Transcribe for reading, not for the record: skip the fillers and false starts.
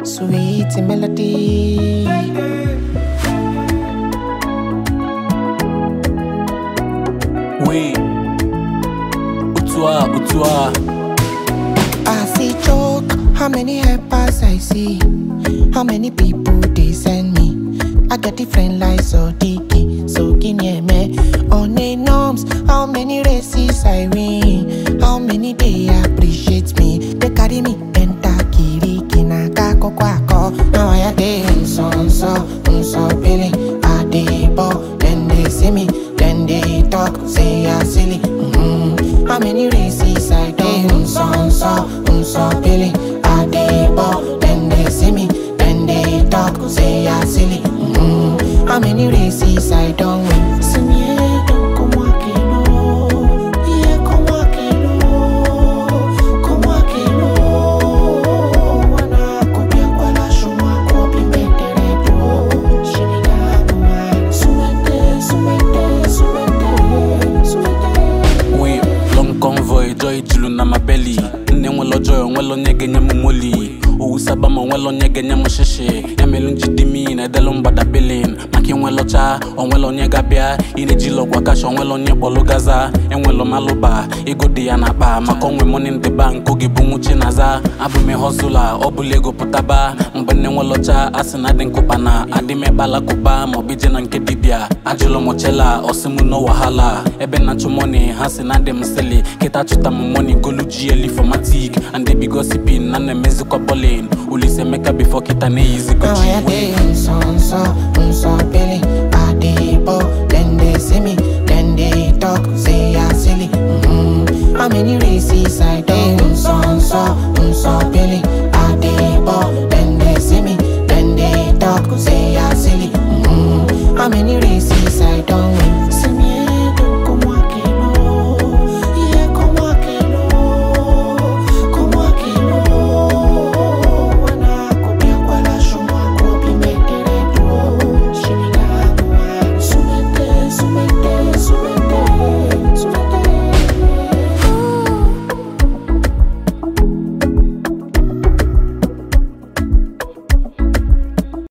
sweet melody. Oui, Utua. I see joke, how many helpers I see, how many people they send me. I get different lies, so dicky, so guinea me. On a norms, how many races I win, how many they appreciate me. They carry me, enter kiri, kinaka, kwako. Now I dey so billy. I dey ball, then they see me, then they talk, say I silly. How many races I done, so billy. I dey ball, then they see me, then they talk, say I silly. How many races I don't win? See me, como aquilo, yeah, como aquilo. Wana copia cuala shuma, copy metereto. Shimigano, sumete. Oui, long convoy, joy jilu na my belly. Nwelo joy, nwelo nyege nyemu moli. Usabama nwelo nyege nyemu sheshe. Yamelu njidimi na edelo mbada bilin. Maki nwelo cha, onwelo nyega bia. Inejilo kwa kasho, onwelo nyebolo gaza. Enwelo maluba, igodi ya napa. Makongwe money in the bank, kogi bungu chinaza. Abume husula, obulego putaba. Mbene nwelo cha, asinadin kupana. Adime bala kuba, mobije na nke dibia. Ajilo mochela, osimu no wahala. Ebe na chumoni, hasinade mseli. Kita chuta mumoni, golu GLE formatic. And they be gossiping, and the music balling. Ulise make up before kita ne easy go Now I dey so billy. I dey ball, then they see me, then they talk, say I silly. How many races I done, so billy.